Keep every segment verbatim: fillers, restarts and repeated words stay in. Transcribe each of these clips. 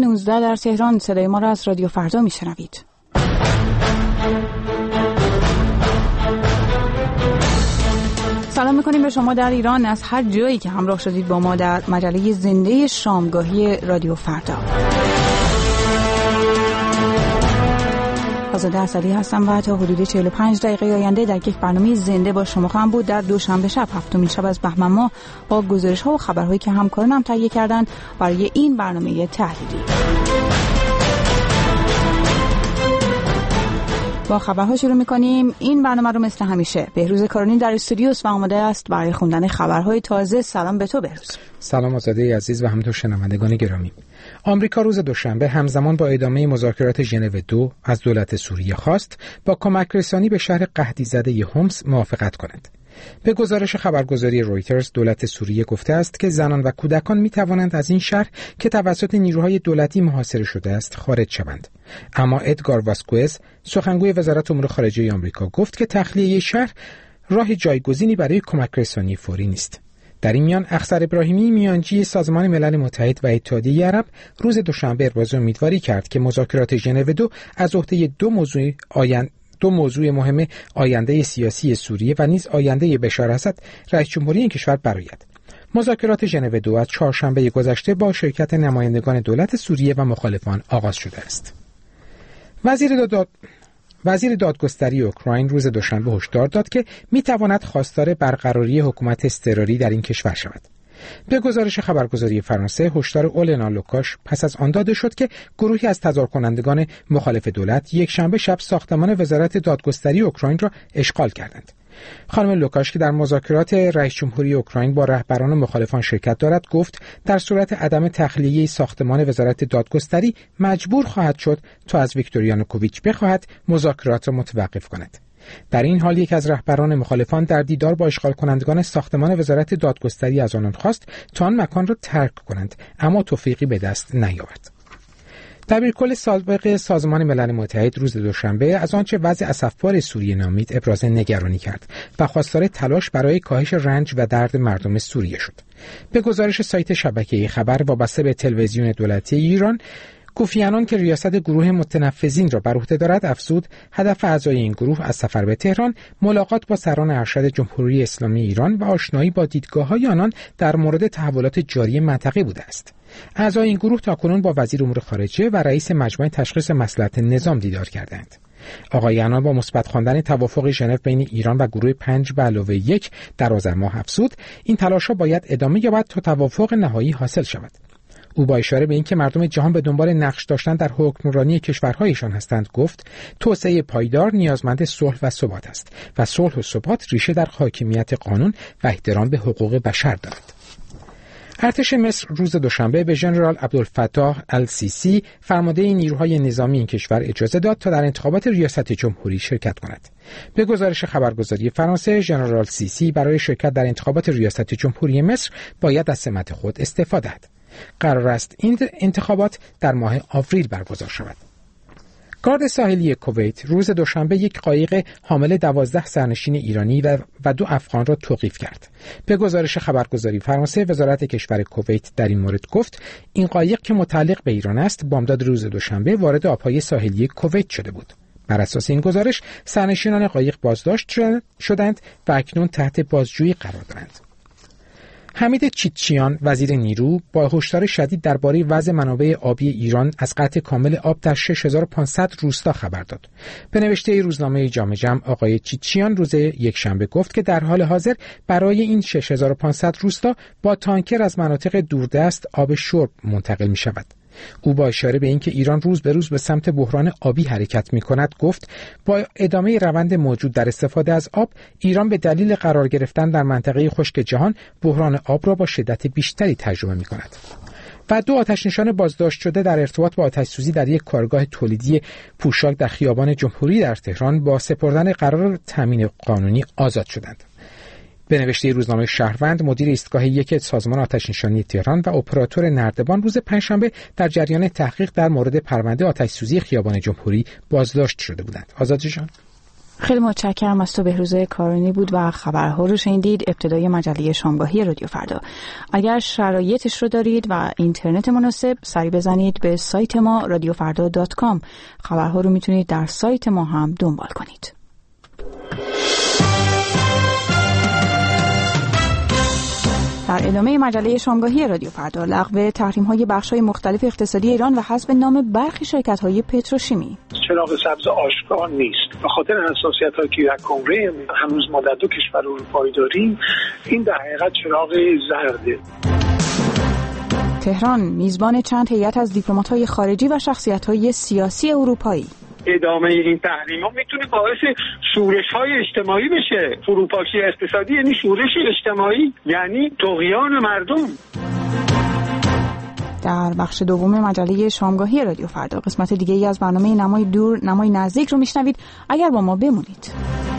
نوزده در تهران. صدای ما را از رادیو فردا میشنوید. سلام میکنیم به شما در ایران از هر جایی که همراه شدید با ما در مجله زنده شامگاهی رادیو فردا. آزاده اسدی هستم و تا حدود چهل و پنج دقیقه آینده در یک برنامه زنده با شما خواهم بود. در دوشنبه شب هفتمین شب از بهمن ماه با گزارش‌ها و خبرهایی که همکارانم تهیه کردن برای این برنامه تحلیلی. با خبرها شروع می‌کنیم. این برنامه رو مثل همیشه بهروز کارانی در استودیوست و آماده است برای خوندن خبرهای تازه. سلام به تو بهروز. سلام آزاده عزیز و همینطور شنوندگان گرامی. آمریکا روز دوشنبه همزمان با ادامه مذاکرات ژنو دو از دولت سوریه خواست با کمک رسانی به شهر قحطی‌زده حمص موافقت کند. به گزارش خبرگزاری رویترز، دولت سوریه گفته است که زنان و کودکان می توانند از این شهر که توسط نیروهای دولتی محاصره شده است خارج شوند. اما ادگار واسکوئز، سخنگوی وزارت امور خارجه آمریکا، گفت که تخلیه شهر راه جایگزینی برای کمک رسانی فوری نیست. در این میان اخضر ابراهیمی، میانجی سازمان ملل متحد و اتحادیه عرب، روز دوشنبه ابراز امیدواری کرد که مذاکرات ژنو دو از عهده دو موضوع آینده دو موضوع مهم آینده سیاسی سوریه و نیز آینده بشار اسد رئیس جمهوری این کشور برآید. مذاکرات ژنو دو از چهارشنبه گذشته با شرکت نمایندگان دولت سوریه و مخالفان آغاز شده است. وزیر داد وزیر دادگستری اوکراین روز دوشنبه هشدار داد که می‌تواند خواستار برقراری حکومت اضطراری در این کشور شود. به گزارش خبرگزاری فرانسه، هشدار اولنا لوکاش پس از آن داده شد که گروهی از تظاهرکنندگان مخالف دولت یک شنبه شب ساختمان وزارت دادگستری اوکراین را اشغال کردند. خانم لوکاش که در مذاکرات رئیس جمهوری اوکراین با رهبران مخالفان شرکت دارد، گفت در صورت عدم تخلیه ساختمان وزارت دادگستری مجبور خواهد شد تا از ویکتور یانوکوویچ بخواهد مذاکرات را متوقف کند. در این حال یک از رهبران مخالفان در دیدار با اشغال کنندگان ساختمان وزارت دادگستری از آنان خواست تا آن مکان را ترک کنند، اما توفیقی به دست نیاورد. دبیرکل سابق سازمان ملل متحد روز دوشنبه از آنچه وضع اسفبار سوریه نامید ابراز نگرانی کرد و خواستار تلاش برای کاهش رنج و درد مردم سوریه شد. به گزارش سایت شبکه خبر وابسته به تلویزیون دولتی ایران، کوفی عنان که ریاست گروه متنفذین را بر عهده دارد افزود هدف اعضای این گروه از سفر به تهران ملاقات با سران ارشد جمهوری اسلامی ایران و آشنایی با دیدگاه‌های آنان در مورد تحولات جاری منطقه بوده است. اعضای این گروه تاکنون با وزیر امور خارجه و رئیس مجمع تشخیص مصلحت نظام دیدار کردند. آقای عنان با مثبت خواندن توافق ژنو بین ایران و گروه پنج به علاوه یک در آذر ماه افزود این تلاش‌ها باید ادامه یابد تا توافق نهایی حاصل شود. او با اشاره به اینکه مردم جهان به دنبال نقش داشتن در حکمرانی کشورهایشان هستند گفت توسعه پایدار نیازمند صلح و ثبات است و صلح و ثبات ریشه در حاکمیت قانون و احترام به حقوق بشر دارد. ارتش مصر روز دوشنبه به ژنرال عبدالفتاح السیسی فرمانده نیروهای نظامی این کشور اجازه داد تا در انتخابات ریاست جمهوری شرکت کند. به گزارش خبرگزاری فرانسه، ژنرال سیسی برای شرکت در انتخابات ریاست جمهوری مصر باید از سمت خود استعفا دهد. قرار است این انتخابات در ماه آوریل برگزار شود. گارد ساحلی کویت روز دوشنبه یک قایق حامل دوازده سرنشین ایرانی و, و دو افغان را توقیف کرد. به گزارش خبرگزاری فرانسه، وزارت کشور کویت در این مورد گفت این قایق که متعلق به ایران است بامداد روز دوشنبه وارد آبهای ساحلی کویت شده بود. بر اساس این گزارش سرنشینان قایق بازداشت شدند و اکنون تحت بازجویی قرار دارند. حمید چیتچیان وزیر نیرو با هشدار شدید درباره وضع منابع آبی ایران از قطع کامل آب در شش هزار و پانصد روستا خبر داد. به نوشته روزنامه جامع جمع، آقای چیتچیان روز یکشنبه گفت که در حال حاضر برای این شش هزار و پانصد روستا با تانکر از مناطق دوردست آب شرب منتقل می شود. او با اشاره به اینکه ایران روز به روز به سمت بحران آبی حرکت می‌کند گفت با ادامه روند موجود در استفاده از آب، ایران به دلیل قرار گرفتن در منطقه خشک جهان بحران آب را با شدت بیشتری تجربه می‌کند. و دو آتش‌نشان بازداشت شده در ارتباط با آتش‌سوزی در یک کارگاه تولیدی پوشاک در خیابان جمهوری در تهران با سپردن قرار تامین قانونی آزاد شدند. به نوشته روزنامه شهروند، مدیر ایستگاه یک سازمان آتش‌نشانی تهران و اپراتور نردبان روز پنجشنبه در جریان تحقیق در مورد پرونده آتش‌سوزی خیابان جمهوری بازداشت شده بودند. آزادی جان. خیلی متشکرم از تو. بهروز کارانی بود و خبرها رو شنیدید. ابتدای مجله شامگاهی رادیو فردا. اگر شرایطش رو دارید و اینترنت مناسب، سری بزنید به سایت ما رادیو فردا دات کام. خبرها رو میتونید در سایت ما هم دنبال کنید. در ادامه مجله شامگاهی رادیو فردا، لغو تحریم‌های بخش‌های مختلف اقتصادی ایران و حذف نام برخی شرکت‌های پتروشیمی. چراغ سبز آشکار نیست. به خاطر حساسیت‌هایی که در کنگره هنوز ما در دو کشور اروپایی داریم، این در حقیقت چراغ زرده. تهران میزبان چند هیئت از دیپلمات‌های خارجی و شخصیت‌های سیاسی اروپایی. ادامه این تحریم‌ها میتونه باعث شورش‌های اجتماعی بشه. فروپاشی اقتصادی یعنی شورش اجتماعی، یعنی طغیان مردم. در بخش دوم مجله شامگاهی رادیو فردا، قسمت دیگه‌ای از برنامه نمای دور نمای نزدیک رو میشنوید. اگر با ما بمونید.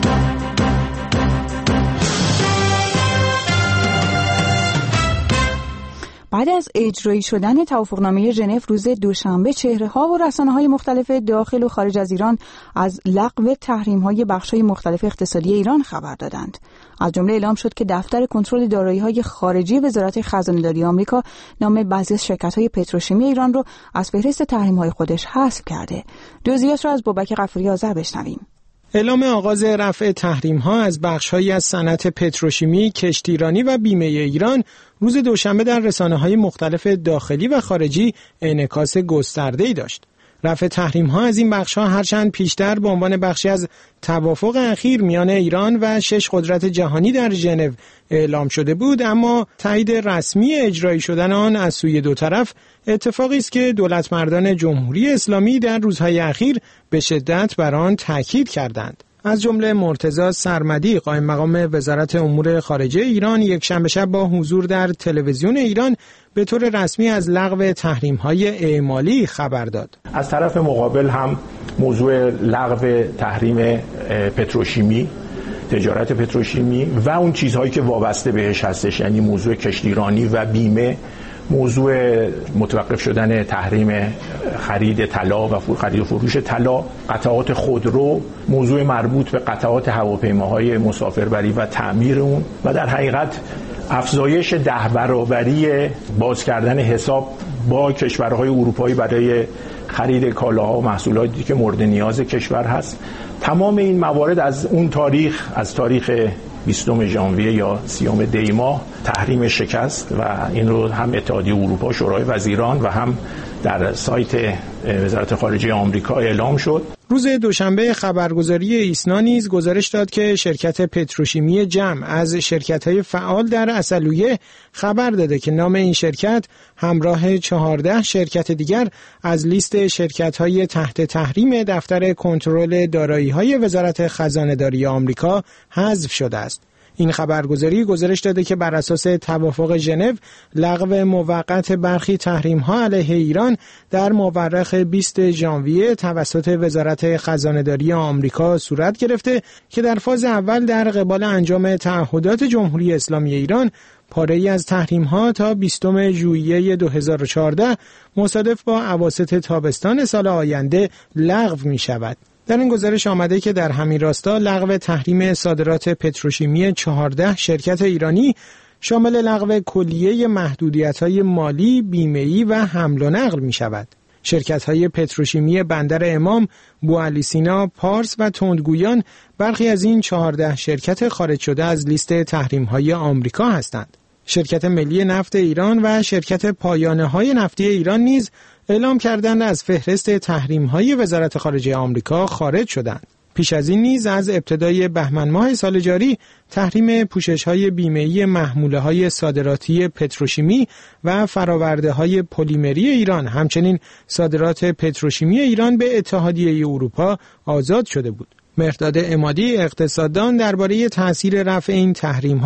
بعد از اجرایی شدن توافقنامه ژنو روز دوشنبه، چهره‌ها و رسانه‌های مختلف داخل و خارج از ایران از لغو تحریم‌های بخش‌های مختلف اقتصادی ایران خبر دادند. از جمله اعلام شد که دفتر کنترل دارایی‌های خارجی وزارت خزانه‌داری آمریکا نام بعضی از شرکت‌های پتروشیمی ایران رو از فهرست تحریم‌های خودش حذف کرده. جزئیات رو از بابک غفوری آذر بشنویم. اعلام آغاز رفع تحریم‌ها از بخش‌هایی از صنعت پتروشیمی، کشتیرانی و بیمه ایران روز دوشنبه در رسانه‌های مختلف داخلی و خارجی انعکاس گسترده‌ای داشت. رفع تحریم‌ها از این بخش‌ها هرچند پیشتر به عنوان بخشی از توافق اخیر میان ایران و شش قدرت جهانی در ژنو اعلام شده بود، اما تایید رسمی اجرایی شدن آن از سوی دو طرف اتفاقی است که دولتمردان جمهوری اسلامی در روزهای اخیر به شدت بر آن تاکید کردند. از جمله مرتضی سرمدی، قائم مقام وزارت امور خارجه ایران، یک شنبه شب با حضور در تلویزیون ایران به طور رسمی از لغو تحریم‌های اعمالی خبر داد. از طرف مقابل هم موضوع لغو تحریم پتروشیمی، تجارت پتروشیمی و اون چیزهایی که وابسته بهش هستش، یعنی موضوع کشتیرانی و بیمه، موضوع متوقف شدن تحریم خرید طلا و خرید و فروش طلا، قطعات خودرو، موضوع مربوط به قطعات هواپیماهای مسافربری و تعمیر اون، و در حقیقت افزایش ده برابری باز کردن حساب با کشورهای اروپایی برای خرید کالاها و محصولاتی که مورد نیاز کشور هست. تمام این موارد از اون تاریخ، از تاریخ بیستم ژانویه یا سیوم دی ماه تحریم شکست و این رو هم اتحادیه اروپا، شورای وزیران و هم در سایت وزارت خارجه آمریکا اعلام شد. روز دوشنبه خبرگزاری ایسنا نیز گزارش داد که شرکت پتروشیمی جم از شرکت‌های فعال در عسلویه خبر داده که نام این شرکت همراه چهارده شرکت دیگر از لیست شرکت‌های تحت تحریم دفتر کنترل دارایی‌های وزارت خزانه‌داری آمریکا حذف شده است. این خبرگزاری گزارش داده که بر اساس توافق ژنو لغو موقت برخی تحریم‌ها علیه ایران در مورخ بیست ژانویه توسط وزارت خزانه‌داری آمریکا صورت گرفته که در فاز اول در قبال انجام تعهدات جمهوری اسلامی ایران پاره‌ای از تحریم‌ها تا بیستم ژوئیه دو هزار و چهارده مصادف با اواسط تابستان سال آینده لغو می‌شود. در این گزارش آمده که در همین راستا لغو تحریم صادرات پتروشیمی چهارده شرکت ایرانی شامل لغو کلیه محدودیت‌های مالی، بیمه‌ای و حمل و نقل می‌شود. شرکت‌های پتروشیمی بندر امام، بوعلی سینا، پارس و تندگویان برخی از این چهارده شرکت خارج شده از لیست تحریم‌های آمریکا هستند. شرکت ملی نفت ایران و شرکت پایانه‌های نفتی ایران نیز اعلام کردند از فهرست تحریم‌های وزارت خارجه آمریکا خارج شدند. پیش از این نیز از ابتدای بهمن ماه سال جاری تحریم پوشش‌های بیمه‌ای محموله‌های صادراتی پتروشیمی و فرآورده‌های پلیمری ایران، همچنین صادرات پتروشیمی ایران به اتحادیه اروپا آزاد شده بود. مهرداد عمادی، اقتصاددان، درباره تأثیر رفع این تحریم‌ها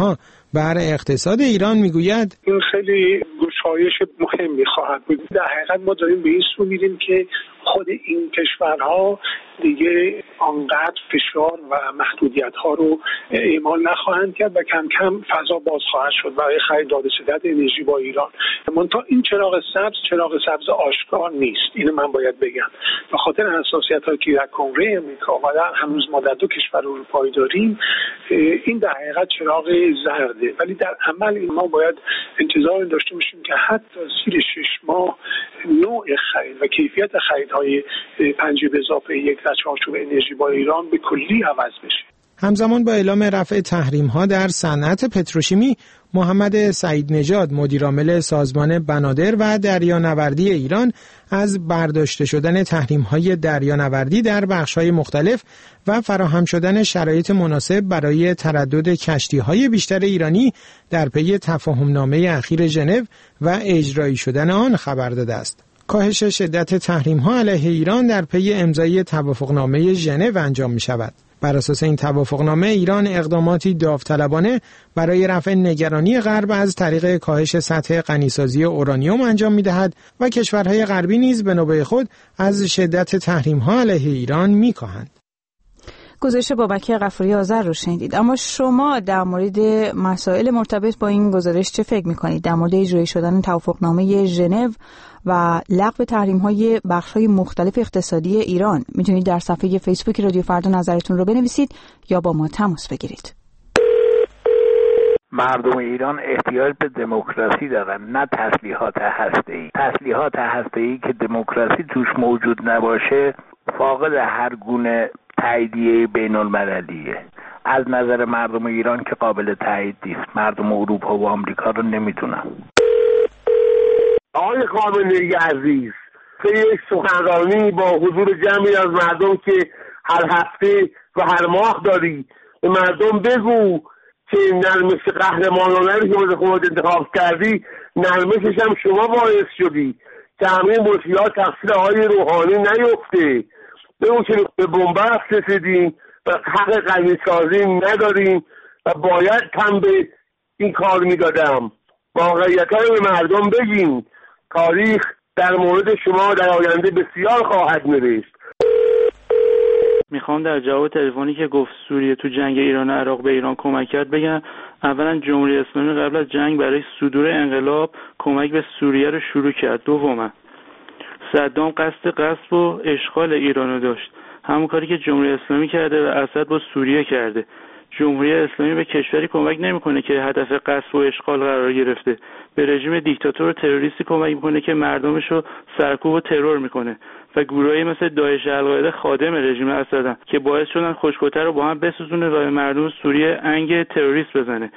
بر اقتصاد ایران میگوید این خیلی گشایش مهمی خواهد بود. در حقیقت ما داریم به این سو میریم که خود این کشورها دیگه آنقدر فشار و محدودیت ها رو اعمال نخواهند کرد و کم کم فضا باز خواهد شد برای خرید داد و ستد انرژی با ایران. منتها این چراغ سبز چراغ سبز آشکار نیست، اینو من باید بگم. به خاطر حساسیت هایی که در کنگره امریکا و در هنوز ما در دو کشور اروپایی داریم، این در حقیقت چراغ زرده، ولی در عمل این ما باید انتظار داشته باشیم که حتی زیر شش ماه نوع خرید و کیفیت خریدهای پنج به اضافه یک در چارچوب انرژی با ایران به کلی عوض بشه. همزمان با اعلام رفع تحریم‌ها در صنعت پتروشیمی، محمد سعید نژاد مدیرعامل سازمان بنادر و دریانوردی ایران از برداشته شدن تحریم‌های دریانوردی در بخش‌های مختلف و فراهم شدن شرایط مناسب برای تردد کشتی‌های بیشتر ایرانی در پی تفاهمنامه اخیر ژنو و اجرایی شدن آن خبر داده است. کاهش شدت تحریم‌ها علیه ایران در پی امضای توافقنامه ژنو انجام می‌شود. بر اساس این توافقنامه ایران اقداماتی داوطلبانه برای رفع نگرانی غرب از طریق کاهش سطح غنیسازی اورانیوم انجام می‌دهد و کشورهای غربی نیز به نوبه خود از شدت تحریم‌ها علیه ایران می‌کاهند. گزارش بابک غفوری آذر رو شنیدید. اما شما در مورد مسائل مرتبط با این گزارش چه فکر می‌کنید؟ در مورد اجرایی شدن توافقنامه ژنو و لغو تحریم‌های بخش‌های مختلف اقتصادی ایران، میتونید در صفحه فیسبوک رادیو فردا نظرتون رو بنویسید یا با ما تماس بگیرید. مردم ایران احتیاج به دموکراسی دارن، نه تسلیحات هسته‌ای. تسلیحات هسته‌ای که دموکراسی توش موجود نباشه فاقد هر گونه تاییدیه بین‌المللیه. از نظر مردم ایران که قابل تایید نیست. مردم اروپا و آمریکا رو نمیتونن. آقای خامنه‌ای عزیز، طی یک سخنرانی با حضور جمعی از مردم که هر هفته و هر ماه داری، به مردم بگو که نرمش قهرمانانه رو که واسه خودت انتخاب کردی، نرمشش هم شما باعث شدی که همه مشکلات تقصیر آقای روحانی نیفته. بگو که به بنبست رسیدیم و حق غنیسازی نداریم و باید کم به این کار میدادم. واقعیت های به مردم بگیم. تاریخ در مورد شما در آینده بسیار خواهد نوشت. میخوام در جواب تلفنی که گفت سوریه تو جنگ ایران و عراق به ایران کمک کرد بگم اولا جمهوری اسلامی قبل از جنگ برای صدور انقلاب کمک به سوریه رو شروع کرد. دوما صدام قصد غصب و اشغال ایران رو داشت، همون کاری که جمهوری اسلامی کرده و اسد با سوریه کرده. جمهوری اسلامی به کشوری کمک نمیکنه که هدف غصب و اشغال قرار گرفته، به رژیم دیکتاتور و تروریستی کمک میکنه که مردمش رو سرکوب و ترور میکنه و گروهایی مثل داعش القاعده خادم رژیم اسدن که باعث شدن خشک‌وتر رو با هم بسوزونه و به مردم سوریه انگ تروریست بزنه.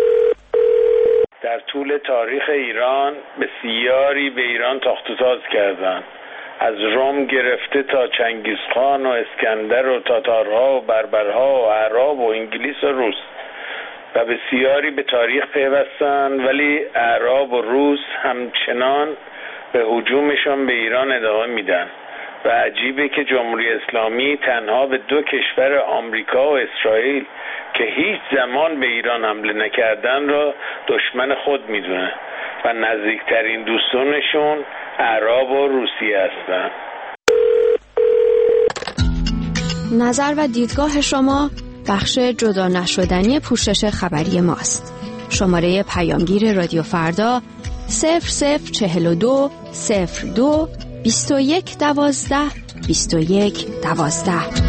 در طول تاریخ ایران بسیاری به ایران تاخت و تاز کردند، از روم گرفته تا چنگیزخان و اسکندر و تاتارها و بربرها و عرب و انگلیس و روس و بسیاری به تاریخ پیوستن، ولی عرب و روس همچنان به هجومشان به ایران ادامه میدن و عجیبه که جمهوری اسلامی تنها به دو کشور آمریکا و اسرائیل که هیچ زمان به ایران حمله نکردن را دشمن خود میدونه و نزدیکترین دوستانشون عرب و روسیه هستن. نظر و دیدگاه شما بخش جدا نشدنی پوشش خبری ماست. شماره پیامگیر رادیو فردا صفر صفر چهل و دو صفر دو بیست و یک دوازده بیست و یک دوازده.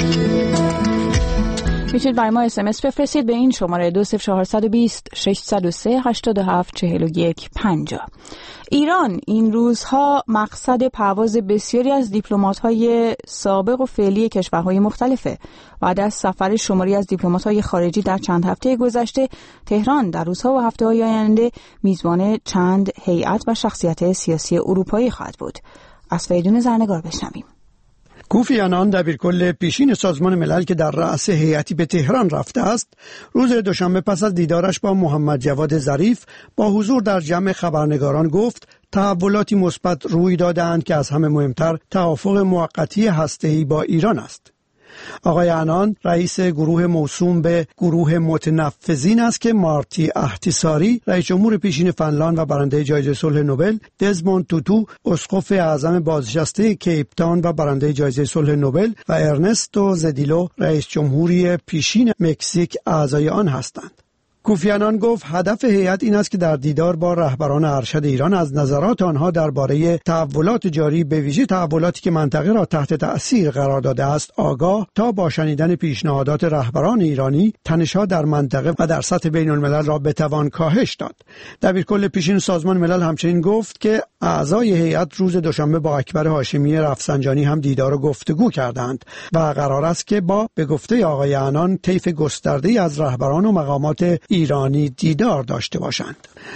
میتونید برای ما اس ام اس بفرستید به این شماره دو صفر چهار دو صفر شش صفر سه هشت هفت چهار یک پنجاه. ایران این روزها مقصد پرواز بسیاری از دیپلمات‌های سابق و فعلی کشورهای مختلفه. بعد از سفر شماری از دیپلمات‌های خارجی در چند هفته گذشته، تهران در روزها و هفته‌های آینده میزبان چند هیئت و شخصیت سیاسی اروپایی خواهد بود. از فریدون زرنگار بشنویم. کوفی عنان دبیرکل پیشین سازمان ملل که در رأس هیئتی به تهران رفته است، روز دوشنبه پس از دیدارش با محمد جواد ظریف با حضور در جمع خبرنگاران گفت تحولاتی مثبت روی داده‌اند که از همه مهمتر توافق موقتی هسته‌ای با ایران است. آقای عنان رئیس گروه موسوم به گروه متنفذین است که مارتی احتیساری رئیس جمهور پیشین فنلاند و برنده جایزه صلح نوبل، دزموند توتو اسقف اعظم بازنشسته کیپ تاون و برنده جایزه صلح نوبل و ارنستو زدیلو رئیس جمهوری پیشین مکزیک اعضای آن هستند. کوفی عنان گفت هدف هیئت این است که در دیدار با رهبران ارشد ایران از نظرات آنها درباره تحولات جاری به ویژه تحولاتی که منطقه را تحت تأثیر قرار داده است آگاه تا با شنیدن پیشنهادات رهبران ایرانی تنش‌ها در منطقه و در سطح بین الملل را بتوان کاهش داد. دبیرکل پیشین سازمان ملل همچنین گفت که اعضای هیئت روز دوشنبه با اکبر هاشمی رفسنجانی هم دیدار و گفتگو کردند و قرار است که با به گفته آقای عنان طیف گسترده‌ای از رهبران و مقامات ایرانی دیدار داشته باشند.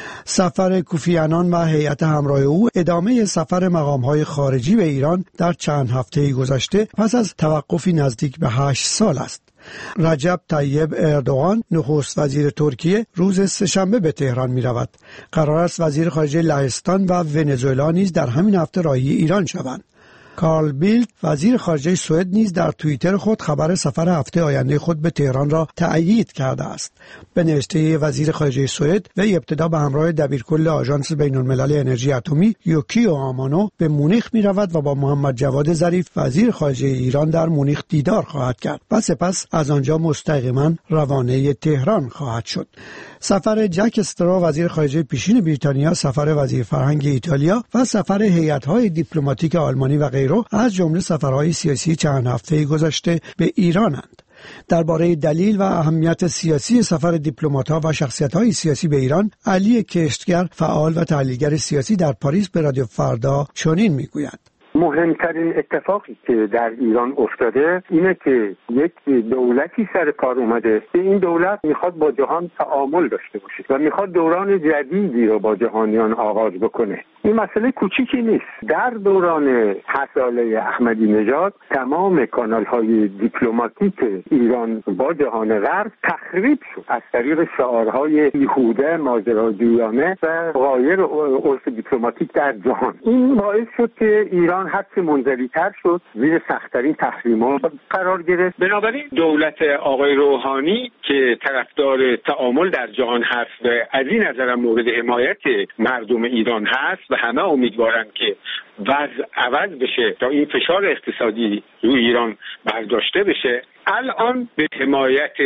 سفر کوفی عنان و هیئت همراه او ادامه سفر مقام‌های خارجی به ایران در چند هفته گذشته پس از توقفی نزدیک به هشت سال است. رجب طیب اردوغان نخست وزیر ترکیه روز سه‌شنبه به تهران می رود. قرار است وزیر خارجه لهستان و ونزوئلا نیز در همین هفته راهی ایران شوند. کارل بیلد وزیر خارجه سوئد نیز در توییتر خود خبر سفر هفته آینده خود به تهران را تأیید کرده است. به نوشته وزیر خارجه سوئد وی ابتدا به همراه دبیرکل آژانس بین‌المللی انرژی اتمی یوکیو آمانو به مونیخ می رود و با محمد جواد ظریف وزیر خارجه ایران در مونیخ دیدار خواهد کرد و سپس از آنجا مستقیما روانه تهران خواهد شد. سفر جک استرا وزیر خارجه پیشین بریتانیا، سفر وزیر فرهنگ ایتالیا و سفر هیئت‌های دیپلماتیک آلمانی و غیره از جمله سفرهای سیاسی چند هفته گذشته به ایرانند. درباره دلیل و اهمیت سیاسی سفر دیپلمات‌ها و شخصیت‌های سیاسی به ایران، علی کشتگر فعال و تحلیلگر سیاسی در پاریس به رادیو فردا چنین میگوید: مهمترین اتفاقی که در ایران افتاده اینه که یک دولتی سر کار اومده که این دولت میخواد با جهان تعامل داشته باشه و میخواد دوران جدیدی رو با جهانیان آغاز بکنه. این مسئله کوچیکی نیست. در دوران هشت ساله احمدی نژاد تمام کانال‌های دیپلماتیک ایران با جهان غرب تخریب شد از طریق شعارهای بیهوده، ماجراجویانه و غایر عرف دیپلماتیک در جهان. این باعث شد که ایران حتی منزوی‌تر شد، زیر سخت‌ترین تحریم‌ها قرار گرفت. بنابراین دولت آقای روحانی که طرفدار تعامل در جهان هست و از این نظر مورد حمایت مردم ایران هست و همه امیدوارند که وضع عوض بشه تا این فشار اقتصادی روی ایران برداشته بشه، الان به حمایت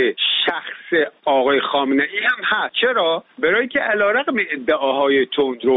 شخص آقای خامنه‌ای هم هست. چرا؟ برای که علیرغم ادعاهای تندرو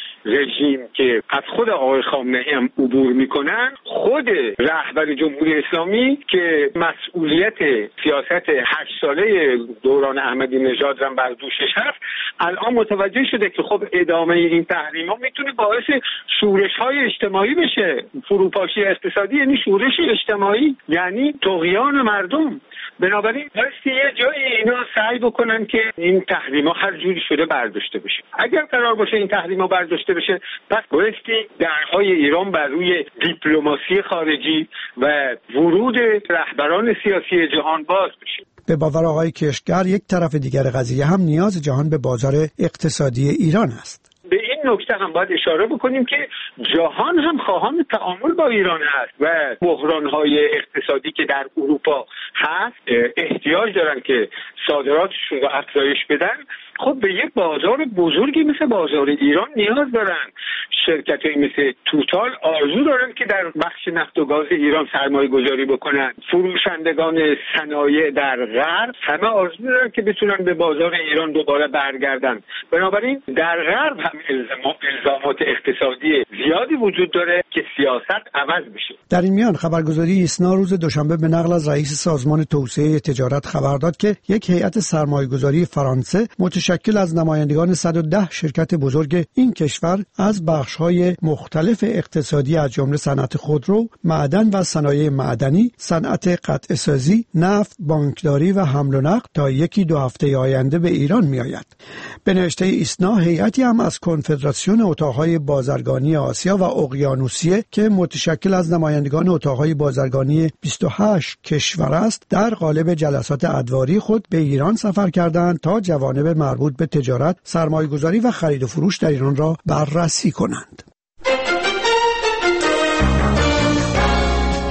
رژیم که از خود آقای خامنه‌ای هم عبور میکنن، خود رهبر جمهوری اسلامی که مسئولیت سیاست هشت ساله دوران احمدی نژاد هم بر دوشش هست، الان متوجه شده که خب ادامه این تحریم ها میتونه باعث شورش های اجتماعی بشه. فروپاشی اقتصادی یعنی شورش اجتماعی، یعنی طغیان مردم. بنابراین بایستی یه جایی اینا سعی بکنن که این تحریم ها هر جوری شده برداشته بشه. اگر قرار باشه این تحریم ها برداشته بشه، پس بایستی درهای ایران بر روی دیپلماسی خارجی و ورود رهبران سیاسی جهان باز بشه. به باور آقای کشتگر یک طرف دیگر قضیه هم نیاز جهان به بازار اقتصادی ایران است. به این نکته هم باید اشاره بکنیم که جهان هم خواهان تعامل با ایران هست و بحران‌های اقتصادی که در اروپا هست احتیاج دارن که صادراتشون رو افزایش بدن. خب به یک بازار بزرگی مثل بازار ایران نیاز دارن. شرکت‌های مثل توتال آرزو دارن که در بخش نفت و گاز ایران سرمایه گذاری بکنن. فروشندگان صنایع در غرب همه آرزو دارن که بتونن به بازار ایران دوباره برگردن. بنابراین در غرب هم الزامات اقتصادی زیادی وجود داره که سیاست عوض بشه. در این میان خبرگزاری ایسنا روز دوشنبه به نقل از رئیس سازمان توسعه تجارت خبر داد که یک هیئت سرمایه‌گذاری فرانسه متشکل از نمایندگان صد و ده شرکت بزرگ این کشور از بخش‌های مختلف اقتصادی از جمله صنعت خودرو، معدن و صنایع معدنی، صنعت قطعه‌سازی، نفت، بانکداری و حمل و نقل تا یکی دو هفته آینده به ایران می‌آید. به نوشته ایسنا هیئتی هم از کنفدراسیون اتاق‌های بازرگانی آسیا و اقیانوسیه که متشکل از نمایندگان اتاق‌های بازرگانی بیست و هشت کشور است در قالب جلسات ادواری خود به ایران سفر کردند تا جوانب مربوط به تجارت، سرمایه‌گذاری و خرید و فروش در ایران را بررسی کنند.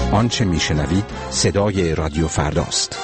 آنچه میشنوید صدای رادیو فرداست.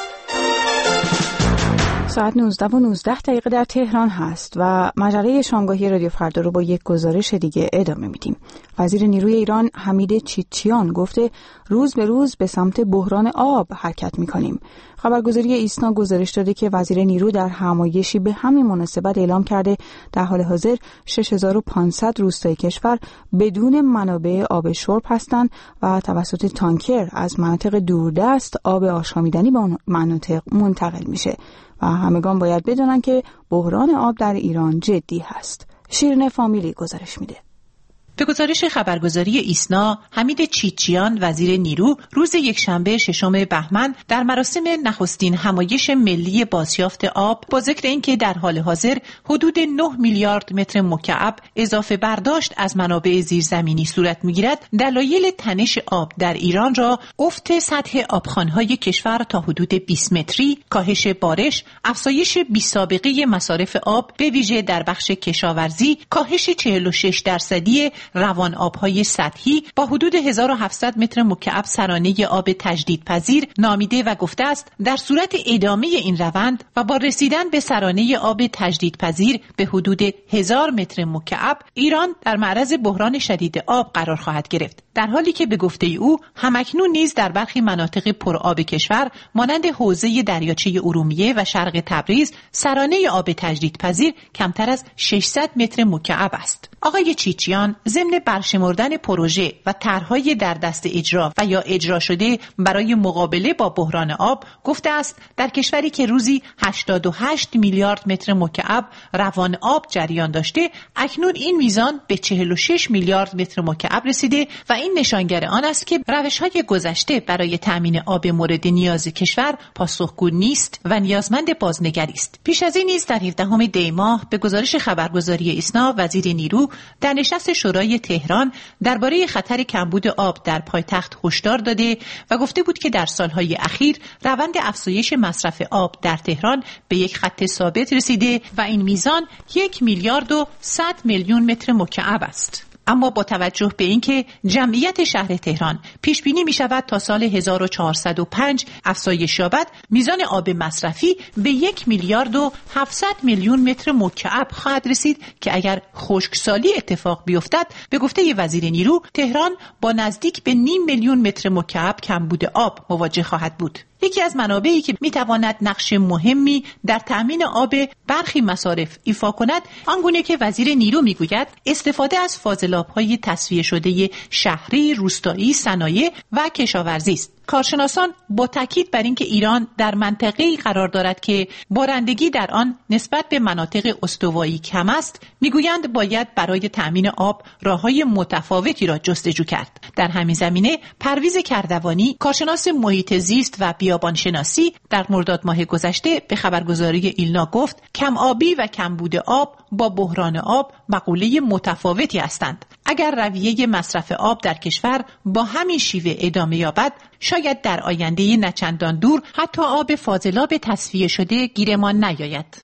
ساعت نوزده و نوزده دقیقه در تهران هست و مجله شامگاهی رادیو فردا رو با یک گزارش دیگه ادامه میدیم. وزیر نیروی ایران حمید چیچیان گفته روز به روز به سمت بحران آب حرکت میکنیم. خبرگزاری ایسنا گزارش داده که وزیر نیرو در همایشی به همین مناسبت اعلام کرده در حال حاضر شش هزار و پانصد روستای کشور بدون منابع آب شرب هستند و توسط تانکر از مناطق دوردست آب آشامیدنی به اون مناطق منتقل میشه و همگان باید بدونن که بحران آب در ایران جدی هست. شیرین فامیلی گزارش میده. به گزارش خبرگزاری ایسنا، حمید چیچیان وزیر نیرو روز یکشنبه ششم بهمن در مراسم نخستین همایش ملی بازیافت آب با ذکر اینکه در حال حاضر حدود نه میلیارد متر مکعب اضافه برداشت از منابع زیرزمینی صورت میگیرد، دلایل تنش آب در ایران را افت سطح آبخوان‌های کشور تا حدود بیست متری، کاهش بارش، افزایش بی‌سابقه مصارف آب به ویژه در بخش کشاورزی، کاهش چهل و شش درصدی روان آبهای سطحی با حدود هزار و هفتصد متر مکعب سرانه آب تجدیدپذیر نامیده و گفته است در صورت ادامه این روند و با رسیدن به سرانه آب تجدیدپذیر به حدود هزار متر مکعب ایران در معرض بحران شدید آب قرار خواهد گرفت، در حالی که به گفته او همکنون نیز در برخی مناطق پرآب کشور مانند حوزه دریاچه ارومیه و شرق تبریز سرانه آب تجدیدپذیر کمتر از ششصد متر مکعب است. آقای چیچیان ضمن برشمردن پروژه و طرح‌های در دست اجرا و یا اجرا شده برای مقابله با بحران آب گفته است در کشوری که روزی هشتاد و هشت میلیارد متر مکعب روان آب جریان داشته، اکنون این میزان به چهل و شش میلیارد متر مکعب رسیده و این نشانگر آن است که روش‌های گذشته برای تامین آب مورد نیاز کشور پاسخگو نیست و نیازمند بازنگری است. پیش از این نیز در هفدهم دی ماه به گزارش خبرگزاری ایسنا وزیر نیرو در نشست شورای تهران درباره خطر کمبود آب در پایتخت هشدار داده و گفته بود که در سالهای اخیر روند افزایش مصرف آب در تهران به یک خط ثابت رسیده و این میزان یک میلیارد و صد میلیون متر مکعب است. اما با توجه به اینکه جمعیت شهر تهران پیش بینی می شود تا سال هزار و چهارصد و پنج افزایش یابد، میزان آب مصرفی به یک میلیارد و هفتصد میلیون متر مکعب خواهد رسید که اگر خشکسالی اتفاق بیفتد به گفته وزیر نیرو تهران با نزدیک به نیم میلیون متر مکعب کمبود آب مواجه خواهد بود. یکی از منابعی که میتواند نقش مهمی در تأمین آب برخی مصارف ایفا کند آنگونه که وزیر نیرو میگوید استفاده از فاضلاب‌های تصفیه شده شهری، روستایی، صنایع و کشاورزی است. کارشناسان با تاکید بر اینکه ایران در منطقه‌ای قرار دارد که بارندگی در آن نسبت به مناطق استوایی کم است، میگویند باید برای تأمین آب راه‌های متفاوتی را جستجو کرد. در همین زمینه پرویز کردوانی، کارشناس محیط زیست و بیابانشناسی، در مرداد ماه گذشته به خبرگزاری ایلنا گفت کم آبی و کمبود آب با بحران آب مقوله متفاوتی هستند. اگر رویه مصرف آب در کشور با همین شیوه ادامه یابد، شاید در آینده نچندان دور حتی آب فاضلاب تصفیه شده گیرمان نیاید.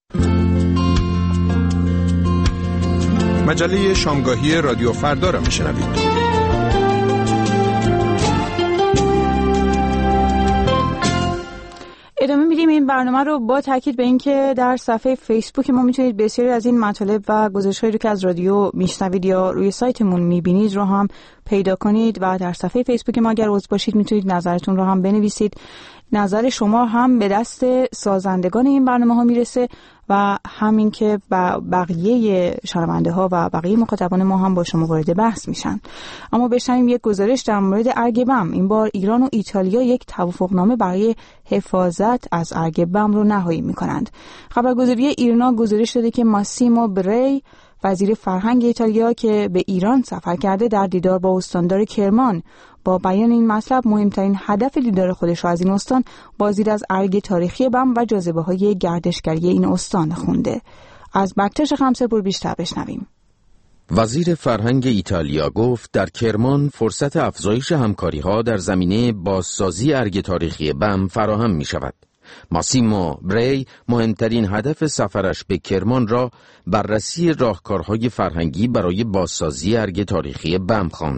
مجله شامگاهی رادیو فردا را میشنوید. ادامه میدیم این برنامه رو با تاکید به اینکه در صفحه فیسبوک ما میتونید بسیاری از این مطالب و گزارش‌هایی رو که از رادیو میشنوید یا روی سایتمون میبینید رو هم پیدا کنید و در صفحه فیسبوک ما اگر عضو باشید میتونید نظرتون رو هم بنویسید. نظر شما هم به دست سازندگان این برنامه ها میرسه و همین که بقیه شنونده ها و بقیه مخاطبان ما هم با شما وارد بحث میشن. اما بشنویم یک گزارش در مورد ارگ بم. این بار ایران و ایتالیا یک توافقنامه برای حفاظت از ارگ بم رو نهایی میکنند. خبرگزاری ایرنا گزارش داده که ماسیمو بری وزیر فرهنگ ایتالیا که به ایران سفر کرده در دیدار با استاندار کرمان با بیان این مطلب مهمترین هدف دیدار خودش را از این استان بازدید از ارگ تاریخی بم و جاذبه‌های گردشگری این استان خونده. از بکتش خمسه‌پور بیشتر بشنویم. وزیر فرهنگ ایتالیا گفت در کرمان فرصت افزایش همکاری‌ها در زمینه بازسازی ارگ تاریخی بم فراهم می‌شود. ماسیمو بری مهمترین هدف سفرش به کرمان را بررسی راهکارهای فرهنگی برای بازسازی ارگ تاریخی بم خواند.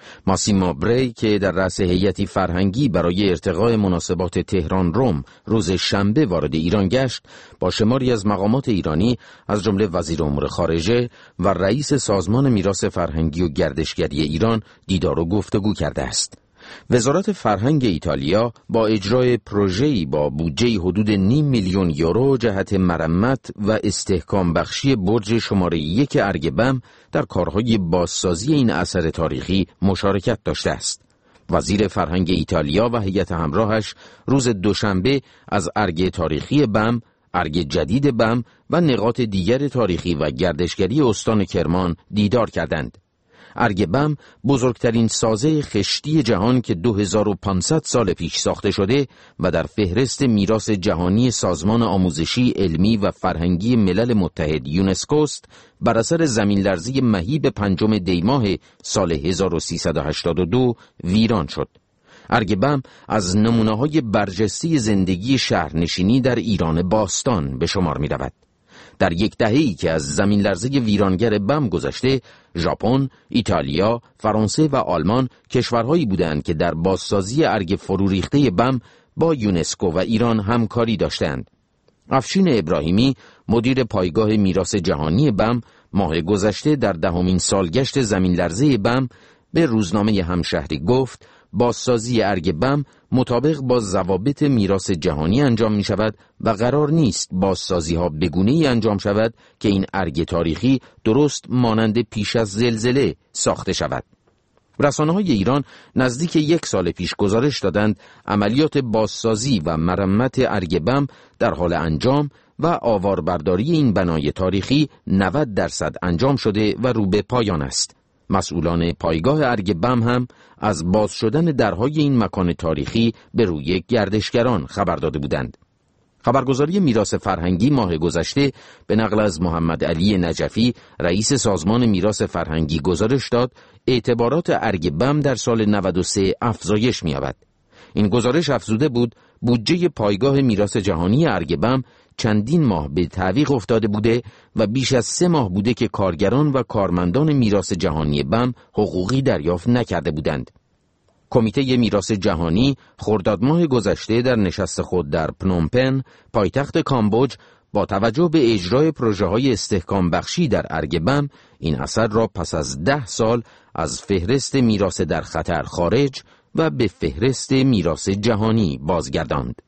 ماسیمو بری که در رأس هیئتی فرهنگی برای ارتقاء مناسبات تهران روم روز شنبه وارد ایران گشت، با شماری از مقامات ایرانی از جمله وزیر امور خارجه و رئیس سازمان میراث فرهنگی و گردشگری ایران دیدار و گفتگو کرده است. وزارت فرهنگ ایتالیا با اجرای پروژه‌ای با بودجه حدود نیم میلیون یورو جهت مرمت و استحکام بخشی برج شماره یک ارگ بم در کارهای بازسازی این اثر تاریخی مشارکت داشته است. وزیر فرهنگ ایتالیا و هیئت همراهش روز دوشنبه از ارگ تاریخی بم، ارگ جدید بم و نقاط دیگر تاریخی و گردشگری استان کرمان دیدار کردند. ارگ بم بزرگترین سازه خشتی جهان که دو هزار و پانصد سال پیش ساخته شده و در فهرست میراث جهانی سازمان آموزشی، علمی و فرهنگی ملل متحد یونسکو است، بر اثر زمین‌لرزی مهیب پنجم دیماه سال هزار و سیصد و هشتاد و دو ویران شد. ارگ بم از نمونه‌های برجسته زندگی شهرنشینی در ایران باستان به شمار می‌رود. در یک دهه‌ای که از زمین لرزه ویرانگر بم گذشته، ژاپن، ایتالیا، فرانسه و آلمان کشورهایی بودند که در بازسازی ارگ فروریخته بم با یونسکو و ایران همکاری داشتند. افشین ابراهیمی، مدیر پایگاه میراث جهانی بم، ماه گذشته در دهمین سالگشت زمین لرزه بم به روزنامه همشهری گفت بازسازی ارگ بم مطابق با ضوابط میراث جهانی انجام می شود و قرار نیست بازسازی ها به گونه‌ای انجام شود که این ارگ تاریخی درست مانند پیش از زلزله ساخته شود. رسانه‌های ایران نزدیک یک سال پیش گزارش دادند عملیات بازسازی و مرمت ارگ بم در حال انجام و آواربرداری این بنای تاریخی نود درصد انجام شده و رو به پایان است. مسئولان پایگاه ارگ بم هم از باز شدن درهای این مکان تاریخی به روی گردشگران خبر داده بودند. خبرگزاری میراث فرهنگی ماه گذشته به نقل از محمد علی نجفی، رئیس سازمان میراث فرهنگی گزارش داد اعتبارات ارگ بم در سال نود و سه افزایش می‌یابد. این گزارش افزوده بود بودجه پایگاه میراث جهانی ارگ بم چندین ماه به تعویق افتاده بوده و بیش از سه ماه بوده که کارگران و کارمندان میراث جهانی بم حقوقی دریافت نکرده بودند. کمیته میراث جهانی خرداد ماه گذشته در نشست خود در پنومپن، پایتخت کامبوج، با توجه به اجرای پروژه‌های استحکام بخشی در ارگ بم، این اثر را پس از ده سال از فهرست میراث در خطر خارج و به فهرست میراث جهانی بازگرداند.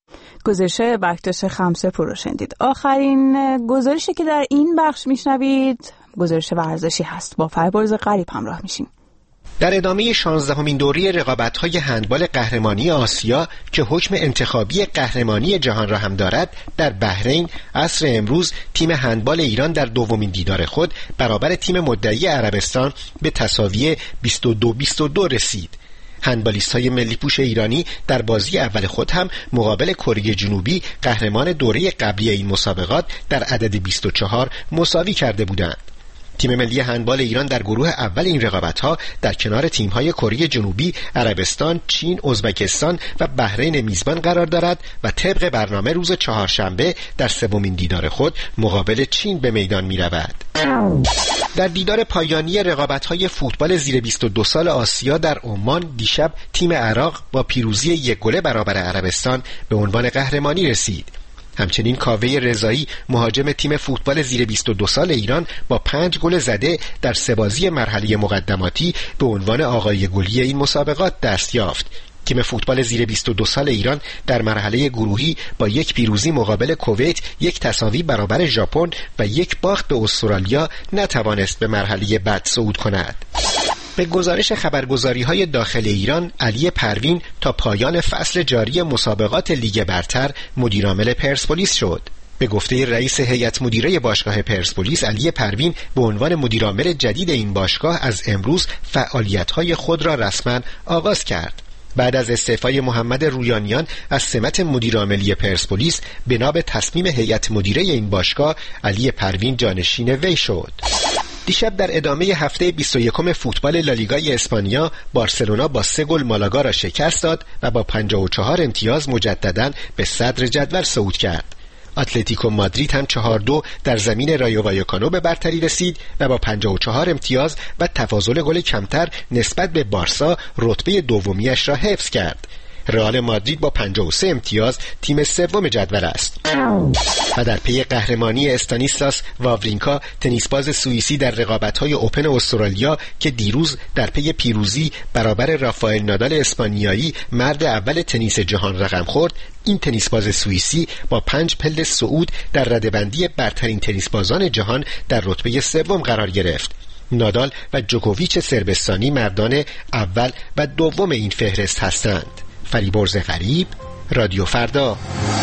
گزارش بکتش خمسه پرو شنیدید. آخرین گزارشی که در این بخش میشنوید گزارش ورزشی هست. با فربرز غریب همراه میشیم. در ادامه شانزدهمین دوره رقابت‌های هندبال قهرمانی آسیا که حکم انتخابی قهرمانی جهان را هم دارد، در بحرین عصر امروز تیم هندبال ایران در دومین دیدار خود برابر تیم مدعی عربستان به تساوی بیست و دو بیست و دو رسید. هندبالیست‌های ملی پوش ایرانی در بازی اول خود هم مقابل کره جنوبی قهرمان دوره قبلی این مسابقات در عدد بیست و چهار مساوی کرده بودند. تیم ملی هندبال ایران در گروه اول این رقابت‌ها در کنار تیم‌های کره جنوبی، عربستان، چین، ازبکستان و بحرین میزبان قرار دارد و طبق برنامه روز چهارشنبه در سومین دیدار خود مقابل چین به میدان می‌رود. در دیدار پایانی رقابت‌های فوتبال زیر بیست و دو سال آسیا در عمان دیشب تیم عراق با پیروزی یک گله برابر عربستان به عنوان قهرمانی رسید. همچنین کاوه رضایی مهاجم تیم فوتبال زیر بیست و دو سال ایران با پنج گل زده در سه بازی مرحله مقدماتی به عنوان آقای گلی این مسابقات دست یافت. تیم فوتبال زیر بیست و دو سال ایران در مرحله گروهی با یک پیروزی مقابل کویت، یک تساوی برابر ژاپن و یک باخت به استرالیا نتوانست به مرحله بعد صعود کند. به گزارش خبرگزاری‌های داخل ایران، علی پروین تا پایان فصل جاری مسابقات لیگ برتر مدیرعامل پرسپولیس شد. به گفته رئیس هیئت مدیره باشگاه پرسپولیس علی پروین، به عنوان مدیرعامل جدید این باشگاه از امروز فعالیت‌های خود را رسما آغاز کرد. بعد از استعفای محمد رویانیان از سمت مدیرعاملی پرسپولیس، بنا به تصمیم هیئت مدیره این باشگاه، علی پروین جانشین وی شد. دیشب در ادامه هفته بیست و یکم فوتبال لالیگای اسپانیا، بارسلونا با سه گل مالاگا را شکست داد و با پنجاه و چهار امتیاز مجدداً به صدر جدول صعود کرد. اتلتیکو مادرید هم چهار دو در زمین رایو وایکانو به برتری رسید و با پنجاه و چهار امتیاز و تفاضل گل کمتر نسبت به بارسا رتبه دومیش را حفظ کرد. رئال مادرید با پنجاه و سه امتیاز تیم سوم جدول است. و در پی قهرمانی استانیسلاس واورینکا تنیسباز سوئیسی در رقابت‌های اوپن استرالیا که دیروز در پی پیروزی برابر رافائل نادال اسپانیایی مرد اول تنیس جهان رقم خورد، این تنیسباز سوئیسی با پنج پله صعود در رده‌بندی برترین تنیسبازان جهان در رتبه سوم قرار گرفت. نادال و جوکوویچ صربستانی مردان اول و دوم این فهرست هستند. فریبرز غریب، رادیو فردا.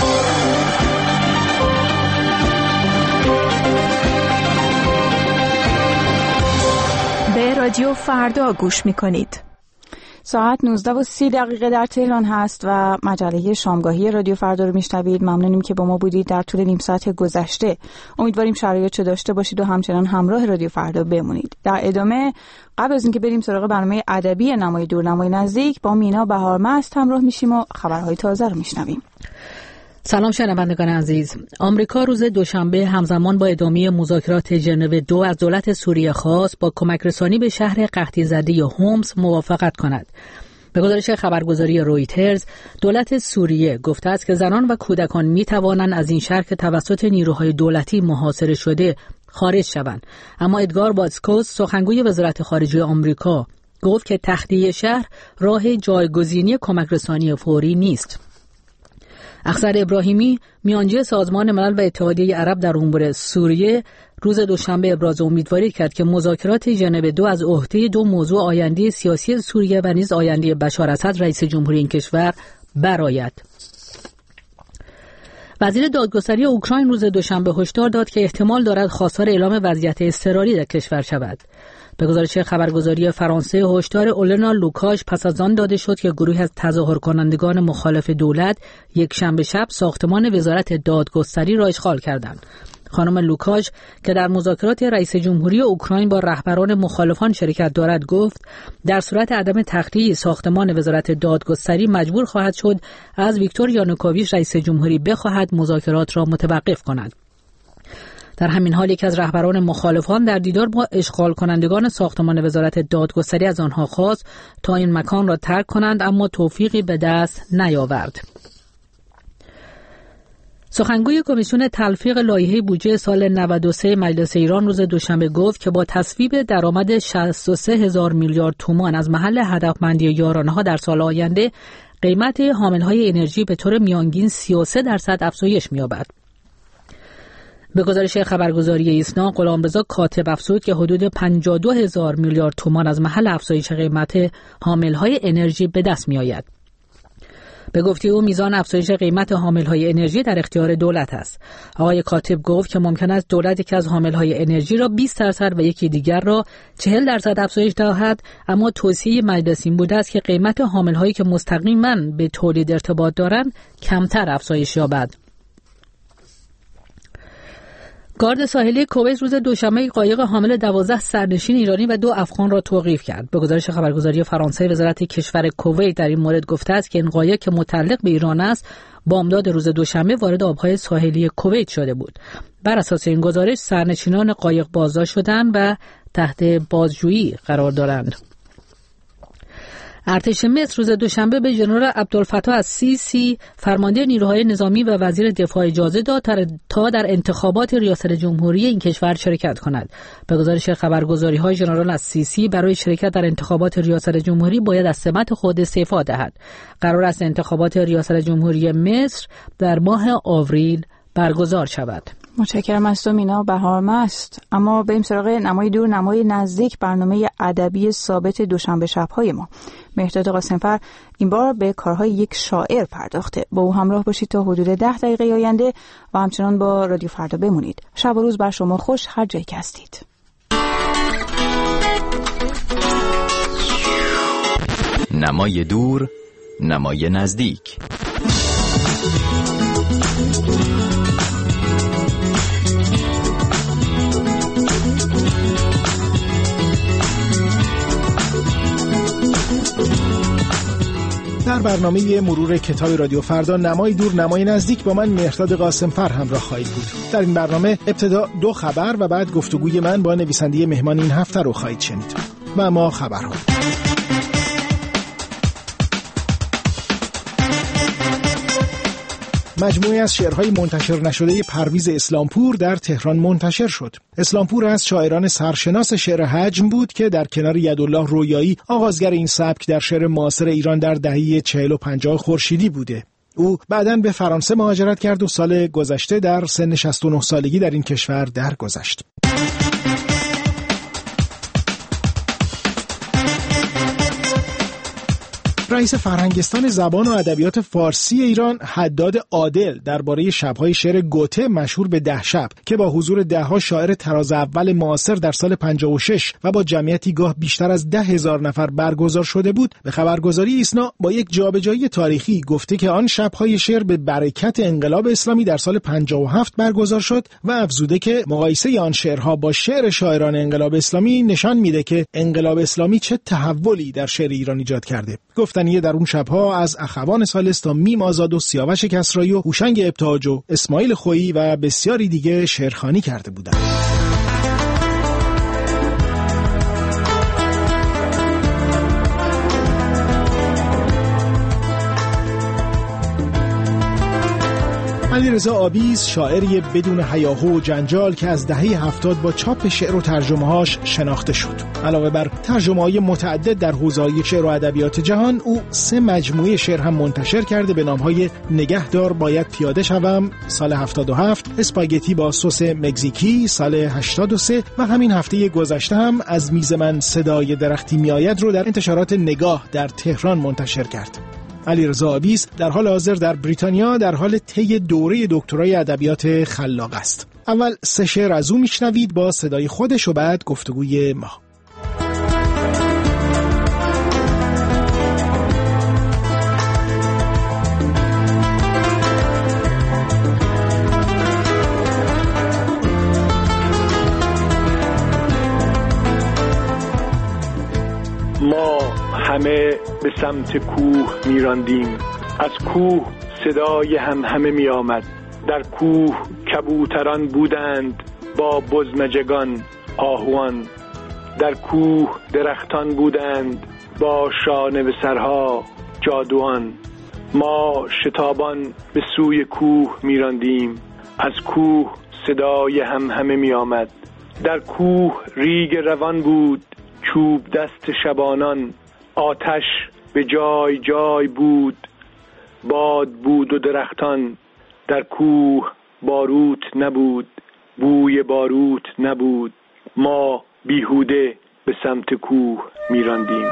به رادیو فردا گوش می‌کنید. ساعت نوزده و سی دقیقه در تهران هست و مجله شامگاهی رادیو فردا رو میشنوید. ممنونیم که با ما بودید در طول نیم ساعت گذشته. امیدواریم شرایط رو داشته باشید و همچنان همراه رادیو فردا بمونید. در ادامه قبل از اینکه بریم سراغ برنامه ادبی نمای دور نمای نزدیک با مینا بهارمست همراه میشیم و خبرهای تازه رو میشنویم. سلام شنوندگان عزیز. آمریکا روز دوشنبه همزمان با ادامه مذاکرات ژنو دو از دولت سوریه خواست با کمک رسانی به شهر قحطی زده هومس موافقت کند. به گزارش خبرگزاری رویترز، دولت سوریه گفته است که زنان و کودکان می توانند از این شهر که توسط نیروهای دولتی محاصره شده خارج شوند. اما ادگار باسکوس، سخنگوی وزارت خارجه آمریکا، گفت که تخلیه شهر راه جایگزینی کمک رسانی فوری نیست. اخضر ابراهیمی، میانجی سازمان ملل و اتحادیه عرب در امور سوریه، روز دوشنبه ابراز امیدواری کرد که مذاکرات ژنو دو از عهده دو موضوع آینده سیاسی سوریه و نیز آینده بشار اسد رئیس جمهوری این کشور برآید. وزیر دادگستری اوکراین روز دوشنبه هشدار داد که احتمال دارد خواستار اعلام وضعیت اضطراری در کشور شود. به گزارش خبرگزاری فرانسه، هشدار اولنا لوکاش پس از آن داده شد که گروهی از تظاهر کنندگان مخالف دولت یک شنبه شب ساختمان وزارت دادگستری را اشغال کردند. خانم لوکاش که در مذاکرات رئیس جمهوری اوکراین با رهبران مخالفان شرکت دارد گفت در صورت عدم تخلیه ساختمان وزارت دادگستری مجبور خواهد شد از ویکتور یانوکوویچ رئیس جمهوری بخواهد مذاکرات را متوقف کند. در همین حال یکی از رهبران مخالفان در دیدار با اشغال کنندگان ساختمان وزارت دادگستری از آنها خواست تا این مکان را ترک کنند، اما توفیقی به دست نیاورد. سخنگوی کمیسیون تلفیق لایحه بودجه سال نود و سه مجلس ایران روز دوشنبه گفت که با تصویب درآمد شصت و سه هزار میلیارد تومان از محل هدفمندی یارانه‌ها در سال آینده، قیمت حامل‌های انرژی به طور میانگین سی و سه درصد افزایش می‌یابد. به گزارش خبرگزاری ایسنا، غلامرضا کاتب افزود که حدود پنجاه و دو هزار میلیارد تومان از محل افزایش قیمت حامل‌های انرژی به دست می‌آید. به گفته او میزان افزایش قیمت حامل‌های انرژی در اختیار دولت است. آقای کاتب گفت که ممکن است دولت یکی از حامل‌های انرژی را بیست درصد و یکی دیگر را چهل درصد افزایش دهد، اما توصیه مجلس این بوده است که قیمت حامل‌هایی که مستقیما به تولید ارتباط دارند کمتر افزایش یابد. گارد ساحلی کویت روز دوشنبه قایق حامل دوازده سرنشین ایرانی و دو افغان را توقیف کرد. به گزارش خبرگزاری فرانسه، وزارت کشور کویت در این مورد گفته است که این قایق که متعلق به ایران است، بامداد روز دوشنبه وارد آبهای ساحلی کویت شده بود. بر اساس این گزارش سرنشینان قایق بازداشت شدند و تحت بازجویی قرار دارند. ارتش مصر روز دوشنبه به ژنرال عبدالفتاح السیسی، فرمانده نیروهای نظامی و وزیر دفاع اجازه داد تا در انتخابات ریاست جمهوری این کشور شرکت کند. به گزارش خبرگزاری‌های ژنرال السیسی برای شرکت در انتخابات ریاست جمهوری باید از سمت خود استعفا دهد. قرار است انتخابات ریاست جمهوری مصر در ماه آوریل برگزار شود. متشکرم از تو مینا بهارمست. اما بریم سراغ نمای دور نمای نزدیک، برنامه ادبی ثابت دوشنبه شب‌های ما. مهرداد قاسمفر این بار به کارهای یک شاعر پرداخته. با او همراه باشید تا حدود ده دقیقه آینده و همچنان با رادیو فردا بمونید. شب و روز بر شما خوش هر جایی که هستید. نمای دور نمای نزدیک. در برنامه مرور کتاب رادیو فردا نمای دور نمای نزدیک با من مهرداد قاسم‌فر همراه خواهید بود. در این برنامه ابتدا دو خبر و بعد گفتگوی من با نویسنده مهمان این هفته رو خواهید شنید. و ما خبرها. مجموعه از شعرهای منتشر نشده پرویز اسلامپور در تهران منتشر شد. اسلامپور از شاعران سرشناس شعر حجم بود که در کنار یدالله رویایی آغازگر این سبک در شعر معاصر ایران در دهه چهل و پنجاه خورشیدی بوده. او بعداً به فرانسه مهاجرت کرد و سال گذشته در سن شصت و نه سالگی در این کشور درگذشت. رئیس فرهنگستان زبان و ادبیات فارسی ایران حداد عادل درباره شب‌های شعر گوته مشهور به ده شب که با حضور ده‌ها شاعر طراز اول معاصر در سال پنجاه و شش و با جمعیتی گاه بیشتر از ده هزار نفر برگزار شده بود، به خبرگزاری ایسنا با یک جابجایی تاریخی گفته که آن شب‌های شعر به برکت انقلاب اسلامی در سال پنجاه و هفت برگزار شد و افزوده که مقایسه آن شعرها با شعر شاعران انقلاب اسلامی نشان میده که انقلاب اسلامی چه تحولی در شعر ایران ایجاد کرده. گفتنیه در اون شب‌ها از اخوان سالس تا میم آزاد و سیاوش کسرایی و هوشنگ ابتهاج و اسماعیل خویی و بسیاری دیگه شعرخوانی کرده بودند. علیرضا آبیز شاعری بدون هیاهو و جنجال که از دهه هفتاد با چاپ شعر و ترجمه‌هاش شناخته شد. علاوه بر ترجمه‌های متعدد در حوزه‌های شعر و ادبیات جهان، او سه مجموعه شعر هم منتشر کرده به نام‌های نگهدار باید پیاده شوم سال هفتاد و هفت، اسپاگتی با سس مکزیکی سال هشتاد و سه و همین هفته گذشته هم از میز من صدای درختی میآید رو در انتشارات نگاه در تهران منتشر کرد. علیرضا آبیز در حال حاضر در بریتانیا در حال طی دوره دکترای ادبیات خلاق است. اول سه شعر از او میشنوید با صدای خودش و بعد گفتگوی ما. ما همه به سمت کوه میراندیم، از کوه صدای هم همه می آمد. در کوه کبوتران بودند با بزمجگان آهوان، در کوه درختان بودند با شانه و سرها جادوان. ما شتابان به سوی کوه میراندیم، از کوه صدای هم همه می آمد. در کوه ریگ روان بود چوب دست شبانان، آتش به جای جای بود باد بود و درختان. در کوه باروت نبود بوی باروت نبود، ما بیهوده به سمت کوه میراندیم.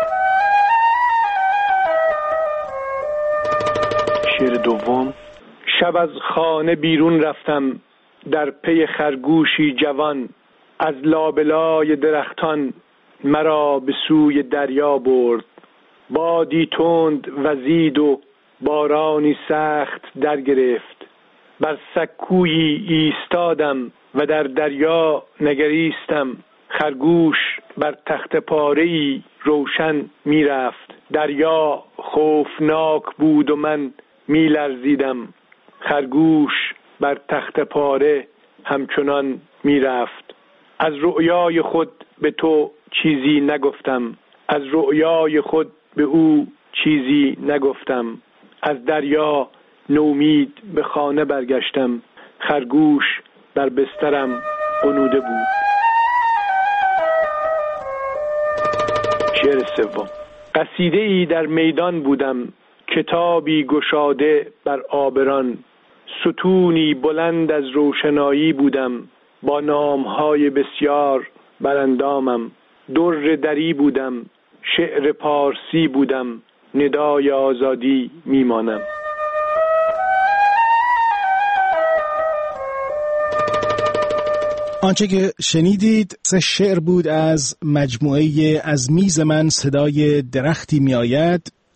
شعر دوم. شب از خانه بیرون رفتم در پی خرگوشی جوان، از لابلای درختان مرا به سوی دریا برد. بادی تند وزید و بارانی سخت در گرفت. بر سکویی ایستادم و در دریا نگریستم. خرگوش بر تخت پاره‌ای روشن می رفت. دریا خوفناک بود و من می لرزیدم. خرگوش بر تخت پاره همچنان می رفت. از رؤیای خود به تو چیزی نگفتم، از رؤیای خود به او چیزی نگفتم. از دریا نومید به خانه برگشتم. خرگوش بر بسترم غنوده بود. شعر سوم. قصیده ای در میدان بودم، کتابی گشاده بر آبران. ستونی بلند از روشنایی بودم، با نامهای بسیار بر اندامم. در دری بودم، شعر پارسی بودم، ندای آزادی میمانم. آنچه که شنیدید سه شعر بود از مجموعه از میز من صدای درختی میآید.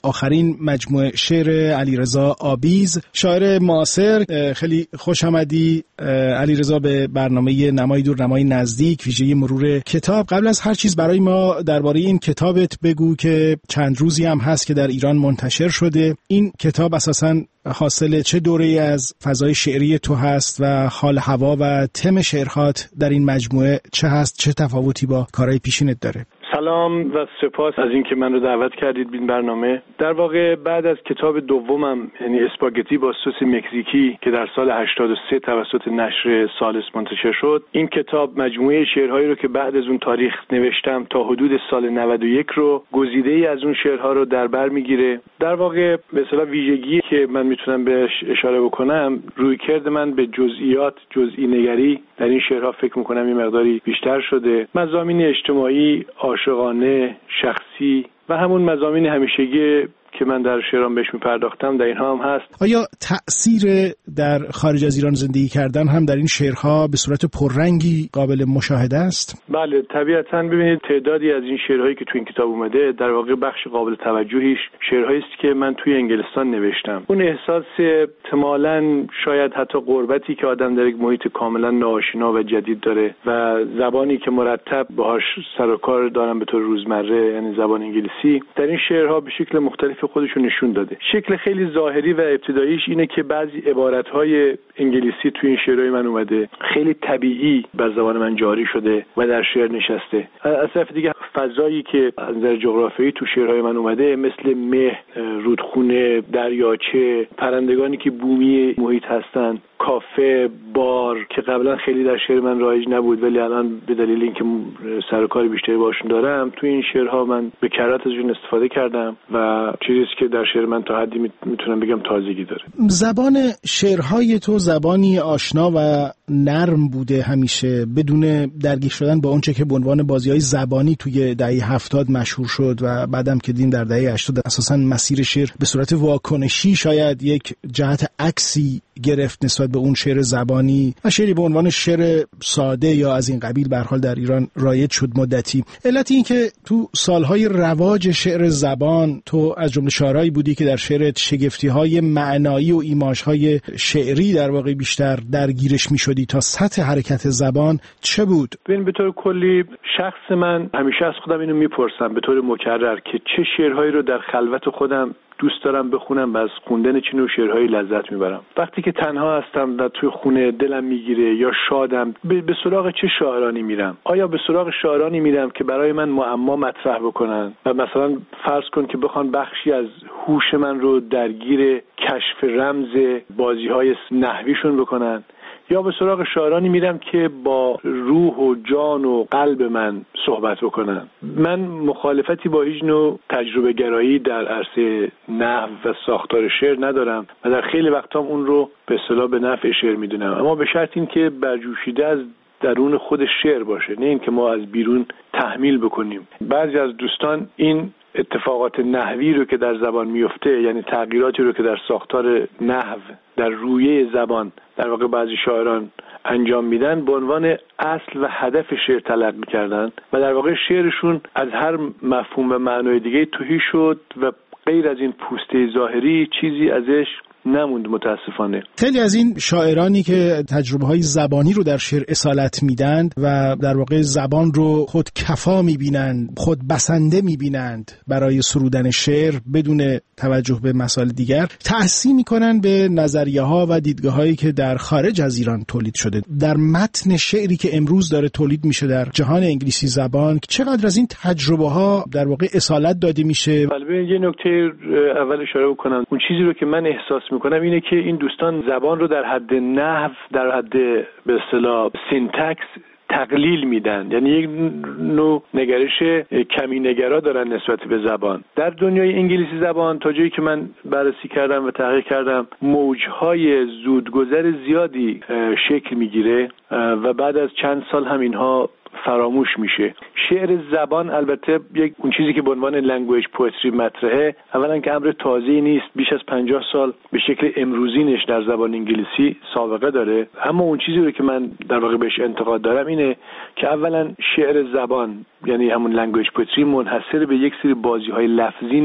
آخرین مجموعه شعر علیرضا آبیز، شاعر معاصر. خیلی خوش آمدی علیرضا به برنامه نمای دور نمای نزدیک ویژه مرور کتاب. قبل از هر چیز برای ما درباره این کتابت بگو که چند روزی هم هست که در ایران منتشر شده. این کتاب اساساً حاصل چه دوره‌ای از فضای شعری تو هست و حال هوا و تم شعرهات در این مجموعه چه هست؟ چه تفاوتی با کارهای پیشینت داره؟ سلام و سپاس از اینکه من رو دعوت کردید به این برنامه. در واقع بعد از کتاب دومم یعنی اسپاگتی با سس مکزیکی که در سال هشتاد و سه توسط نشر سالس منتشر شد، این کتاب مجموعه شعرهایی رو که بعد از اون تاریخ نوشتم تا حدود سال نود و یک رو گزیده‌ای از اون شعرها رو در بر میگیره. در واقع به اصطلاح ویژگی که من میتونم بهش اشاره بکنم، رویکرد من به جزئیات، جزئی نگری در این شعرها فکر میکنم این مقداری بیشتر شده. مضامین اجتماعی، عاشقانه، شخصی و همون مضامین همیشگی که من در شعرام بهش میپرداختم در اینها هم هست. آیا تأثیر در خارج از ایران زندگی کردن هم در این شعرها به صورت پررنگی قابل مشاهده است؟ بله طبیعتاً. ببینید تعدادی از این شعرهایی که تو این کتاب اومده در واقع بخش قابل توجهیش شعرهایی است که من توی انگلستان نوشتم. اون احساس احتمالاً شاید حتی غربتی که آدم در یک محیط کاملا ناآشنا و جدید داره و زبانی که مرتب باهاش سر و کار دارم به طور روزمره یعنی زبان انگلیسی، در این شعرها به شکل مختلف خودشو نشون داده. شکل خیلی ظاهری و ابتداییش اینه که بعضی عبارت‌های انگلیسی توی این شعرهای من اومده خیلی طبیعی بر زبان من جاری شده و در شعر نشسته. از طرف دیگه فضایی که از نظر جغرافیایی تو شعرهای من اومده مثل مه، رودخونه، دریاچه، پرندگانی که بومی محیط هستن، کافه، بار که قبلا خیلی در شعر من رایج نبود ولی الان به دلیل اینکه سر و کار بیشتری باشون دارم توی این شعرها من به کرات ازشون استفاده کردم و چیزی که در شعر من تا حدی میتونم بگم تازگی داره. زبان شعرهای تو زبانی آشنا و نرم بوده همیشه بدون درگیر شدن با اونچه که به عنوان بازی‌های زبانی توی دهه هفتاد مشهور شد و بعدم که دیم در دهه هشتاد اساساً مسیر شعر به صورت واکنشی شاید یک جهت عکسی گرفت نسبت به اون شعر زبانی و شعری به عنوان شعر ساده یا از این قبیل به هر حال در ایران رایج شد مدتی. علت این که تو سالهای رواج شعر زبان تو از جمله شاعرایی بودی که در شعرت شگفتی‌های معنایی و ایماژهای شعری در واقع بیشتر درگیرش می‌شدی تا سطح حرکت زبان چه بود؟ ببین به طور کلی شخص من همیشه از خودم اینو میپرسم به طور مکرر که چه شعرهایی رو در خلوت خودم دوست دارم بخونم و از خوندن چه نوع شعرهایی لذت میبرم. وقتی که تنها هستم و توی خونه دلم میگیره یا شادم به سراغ چه شاعرانی میرم؟ آیا به سراغ شاعرانی میرم که برای من معما مطرح بکنن و مثلا فرض کن که بخوان بخشی از هوش من رو درگیر کشف رمز بازی‌های نحویشون بکنن، یا به سراغ شاعرانی میرم که با روح و جان و قلب من صحبت بکنن. من مخالفتی با هیچ نوع تجربه گرایی در عرصه نحو و ساختار شعر ندارم و در خیلی وقتا اون رو به اصطلاح به نفع شعر میدونم، اما به شرط این که برجوشیده از درون خود شعر باشه، نه این که ما از بیرون تحمیل بکنیم. بعضی از دوستان این اتفاقات نحوی رو که در زبان میفته، یعنی تغییراتی رو که در ساختار نحو در رویه زبان در واقع بعضی شاعران انجام میدن به عنوان اصل و هدف شعر تلقی می‌کردن و در واقع شعرشون از هر مفهوم و معنای دیگه توهی شد و غیر از این پوسته ظاهری چیزی ازش نموند متاسفانه. خیلی از این شاعرانی که تجربه های زبانی رو در شعر اصالت میدند و در واقع زبان رو خود کفا میبینند، خود بسنده میبینند برای سرودن شعر بدون توجه به مسائل دیگر، تحسین میکنن به نظریه ها و دیدگاه هایی که در خارج از ایران تولید شده. در متن شعری که امروز داره تولید میشه در جهان انگلیسی زبان، چقدر از این تجربه ها در واقع اصالت داده میشه؟ البته یه نکته اول اشاره بکنم، اون چیزی رو که من احساس میکنم اینه که این دوستان زبان رو در حد نحو، در حد به اصطلاح سینتکس تقلیل میدن، یعنی یک نوع نگرش کمی نگرا دارن نسبت به زبان. در دنیای انگلیسی زبان تا جایی که من بررسی کردم و تحقیق کردم موجهای زودگذر زیادی شکل میگیره و بعد از چند سال هم اینها فراموش میشه. شعر زبان البته یک اون چیزی که به عنوان لنگویج پوئتری مطرحه، اولا که امر تازه‌ای نیست، بیش از پنجاه سال به شکل امروزینش در زبان انگلیسی سابقه داره، اما اون چیزی رو که من در واقع بهش انتقاد دارم اینه که اولا شعر زبان یعنی همون لنگویج پوئتری منحصر به یک سری بازی‌های لفظی نیست،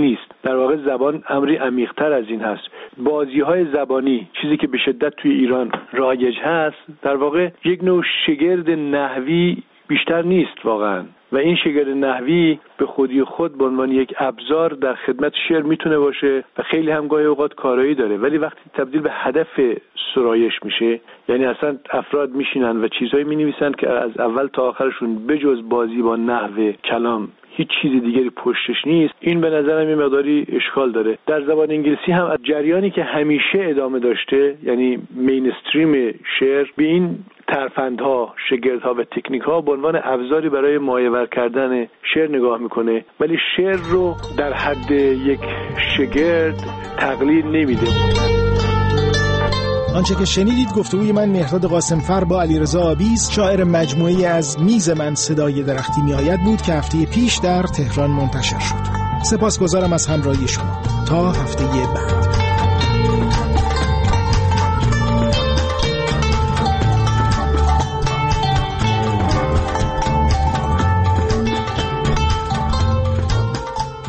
در واقع زبان امری عمیق‌تر از این هست. بازی‌های زبانی، چیزی که به شدت توی ایران رایج هست، در واقع یک نوع شگرد نحوی بیشتر نیست واقعا، و این شگرد نحوی به خودی خود به عنوان یک ابزار در خدمت شعر میتونه باشه و خیلی هم گاهی اوقات کارایی داره، ولی وقتی تبدیل به هدف سرایش میشه، یعنی اصلا افراد میشینن و چیزایی مینویسن که از اول تا آخرشون بجز بازی با نحو کلام هیچ چیز دیگری پشتش نیست، این به نظرم یه مقداری اشکال داره. در زبان انگلیسی هم از جریانی که همیشه ادامه داشته، یعنی مینستریم شعر، به این ترفندها، شگردها و تکنیکها به عنوان ابزاری برای مایه‌ور کردن شعر نگاه میکنه، ولی شعر رو در حد یک شگرد تقلیل نمیده. آنچه که شنیدید گفتگوی من مهرداد قاسمفر با علیرضا آبیز، شاعر مجموعه‌ای از میز من صدای درختی میآید بود که هفته پیش در تهران منتشر شد. سپاسگزارم از همراهی شما. تا هفته بعد.